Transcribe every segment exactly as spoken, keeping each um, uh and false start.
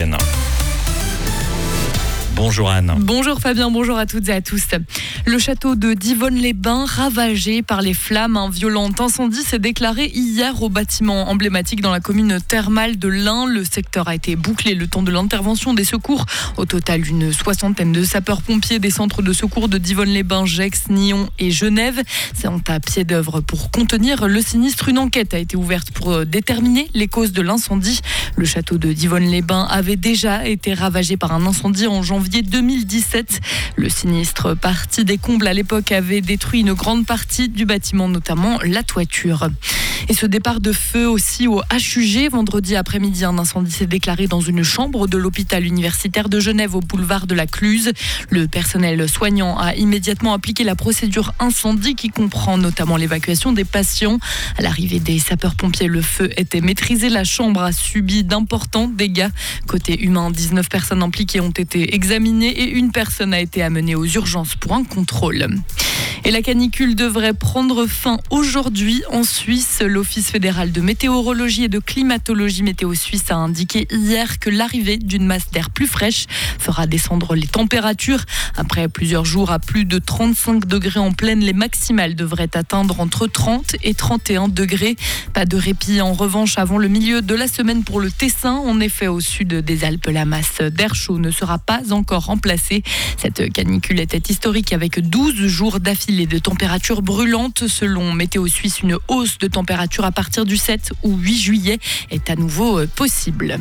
Bonjour Anne. Bonjour Fabien, bonjour à toutes et à tous. Le château de Divonne-les-Bains ravagé par les flammes. Un violent incendie s'est déclaré hier au bâtiment emblématique dans la commune thermale de l'Ain. Le secteur a été bouclé le temps de l'intervention des secours. Au total, une soixantaine de sapeurs-pompiers des centres de secours de Divonne-les-Bains, Gex, Nyons et Genève sont à pied d'œuvre pour contenir le sinistre. Une enquête a été ouverte pour déterminer les causes de l'incendie. Le château de Divonne-les-Bains avait déjà été ravagé par un incendie en janvier deux mille dix-sept. Le sinistre parti des combles à l'époque avait détruit une grande partie du bâtiment, notamment la toiture. Et ce départ de feu aussi au H U G. Vendredi après-midi, un incendie s'est déclaré dans une chambre de l'hôpital universitaire de Genève au boulevard de la Cluse. Le personnel soignant a immédiatement appliqué la procédure incendie qui comprend notamment l'évacuation des patients. À l'arrivée des sapeurs-pompiers, le feu était maîtrisé. La chambre a subi d'importants dégâts. Côté humain, dix-neuf personnes impliquées ont été examinées et une personne a été amenée aux urgences pour un contrôle. Et la canicule devrait prendre fin aujourd'hui en Suisse. L'Office fédéral de météorologie et de climatologie Météo Suisse a indiqué hier que l'arrivée d'une masse d'air plus fraîche fera descendre les températures. Après plusieurs jours à plus de trente-cinq degrés en pleine, les maximales devraient atteindre entre trente et trente et un degrés. Pas de répit en revanche avant le milieu de la semaine pour le Tessin. En effet, au sud des Alpes, la masse d'air chaud ne sera pas encore remplacée. Cette canicule était historique avec douze jours d'affilée de températures brûlantes. Selon Météo Suisse, une hausse de température à partir du sept ou huit juillet est à nouveau possible.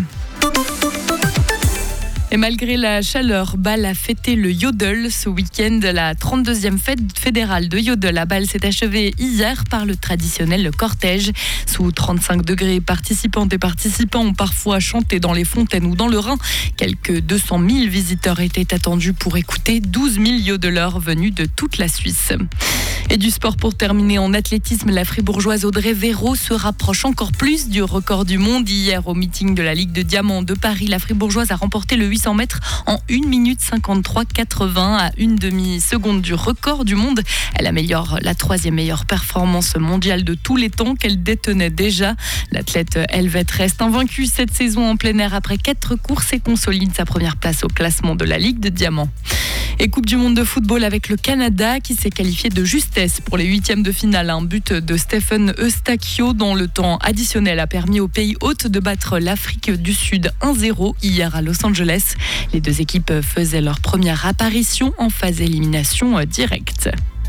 Et malgré la chaleur, Bâle a fêté le Yodel ce week-end. La trente-deuxième fête fédérale de Yodel à Bâle s'est achevée hier par le traditionnel cortège. Sous trente-cinq degrés, participantes et participants ont parfois chanté dans les fontaines ou dans le Rhin. Quelques deux cent mille visiteurs étaient attendus pour écouter douze mille yodeleurs venus de toute la Suisse. Et du sport pour terminer en athlétisme, la fribourgeoise Audrey Véraud se rapproche encore plus du record du monde. Hier, au meeting de la Ligue de Diamant de Paris, la fribourgeoise a remporté le huit cents mètres en une minute cinquante-trois quatre-vingts à une demi-seconde du record du monde. Elle améliore la troisième meilleure performance mondiale de tous les temps qu'elle détenait déjà. L'athlète helvète reste invaincue cette saison en plein air après quatre courses et consolide sa première place au classement de la Ligue de Diamant. Et Coupe du monde de football avec le Canada qui s'est qualifié de justesse pour les huitièmes de finale. Un but de Stephen Eustachio dans le temps additionnel a permis au pays hôte de battre l'Afrique du Sud un zéro hier à Los Angeles. Les deux équipes faisaient leur première apparition en phase élimination directe.